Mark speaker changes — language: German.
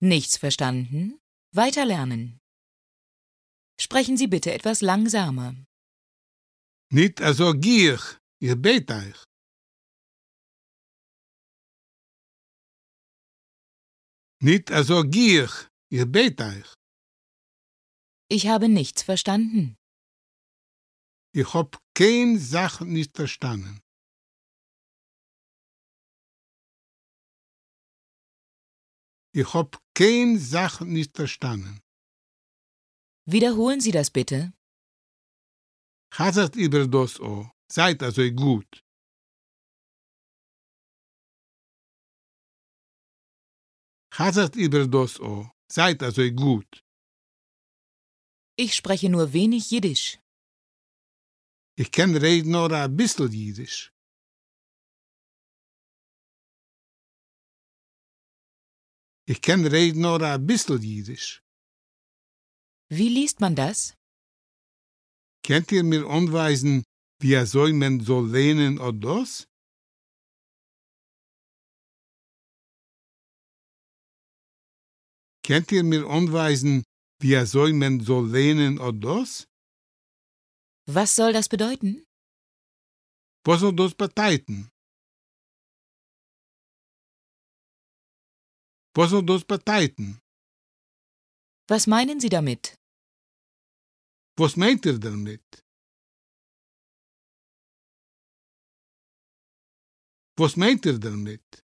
Speaker 1: Nichts verstanden? Weiterlernen. Sprechen Sie bitte etwas langsamer.
Speaker 2: Nicht also gier, ich bete euch. Nicht also gier, ich bete euch.
Speaker 1: Ich habe nichts verstanden.
Speaker 2: Ich hab keine Sache nicht verstanden. Ich hab keine Sache nicht verstanden.
Speaker 1: Wiederholen Sie das bitte.
Speaker 2: Chazert über das auch. Seid also gut. Chazert über das auch. Seid also gut.
Speaker 1: Ich spreche nur wenig Jiddisch.
Speaker 2: Ich kann reden nur ein bisschen Jiddisch. Ich kann reden nur ein bisschen Jiddisch.
Speaker 1: Wie liest man das?
Speaker 2: Könnt ihr mir anweisen, wie soll man soll lernen oder das? Könnt ihr mir anweisen, wie soll man soll lernen oder das?
Speaker 1: Was soll das bedeuten?
Speaker 2: Was soll das bedeuten? Was soll das bedeuten?
Speaker 1: Was meinen Sie damit?
Speaker 2: Was meint ihr damit? Was meint ihr damit?